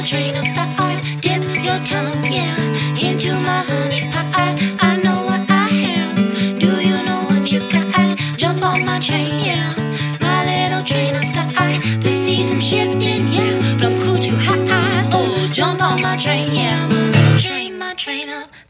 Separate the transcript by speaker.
Speaker 1: train of thought. Dip your tongue, yeah, into my honey pot. I know what I have. Do you know what you got? Jump on my train, yeah, my little train of thought. The season shifting, yeah, from cool to hot. Oh, jump on my train, yeah, my little train, my train of